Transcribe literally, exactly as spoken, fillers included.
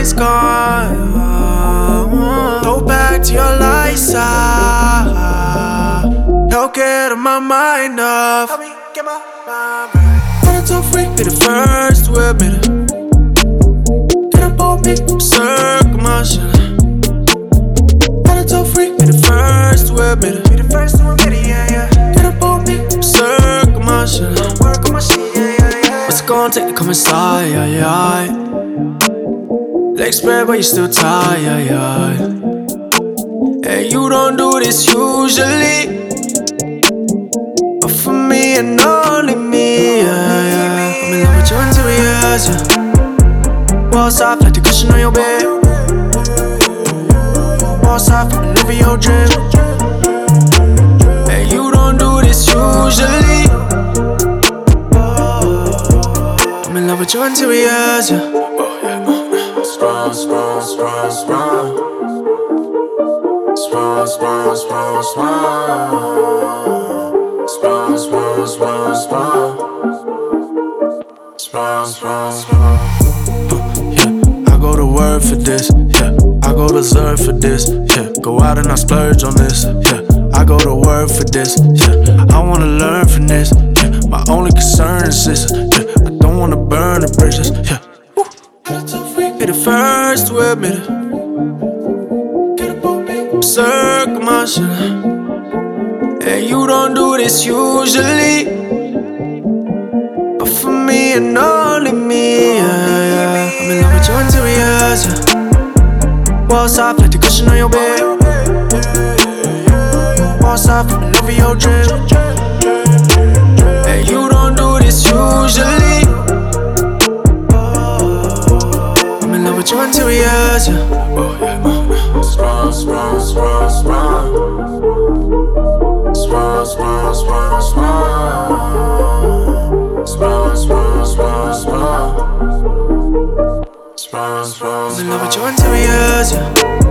is gone. Go back to your light side. Help get my mind off. Help me get my mind right. Wanna talk free, be the first to admit it. Get up on me, circle my shit. Wanna talk free, be the first to admit it. Be the first to admit it, yeah, yeah. Get up on me, circle my shit. Work on my shit, yeah, yeah, yeah. What's it gonna take to come inside, yeah, yeah. Legs spread, but you still tired, yeah, yeah. And you don't do this usually, but for me and only me, yeah, yeah. I'm in love with your interiors, yeah. Walls soft like the cushion on your bed. Walls soft from the live in your drip. And you don't do this usually. I'm in love with your interiors, yeah. Sprung, sprung, sprung, sprung. Sprung, sprung, sprung, sprung. Sprung, sprung, sprung, sprung. Sprung, sprung, sprung. Yeah, I go to work for this, yeah. I go to Zerk for this, yeah. Go out and I splurge on this, yeah. I go to work for this, yeah. I wanna learn from this, yeah. My only concern is this, yeah. I don't wanna burn the bridges, yeah. Be the first to admit it. Get up on me, circle my shit. And you don't do this usually, but for me and only me, yeah, yeah. I'm in love with your interiors, yeah. Walls soft like the cushion on your bed. Walls soft from the love of your drip. And you don't do this usually. With your interiors, yeah. Oh, yeah. Sprung, sprung, sprung, sprung. Sprung, sprung, sprung, sprung. Sprung, sprung, sprung, sprung. Sprung, sprung, sprung. I'm in love with your interiors, yeah.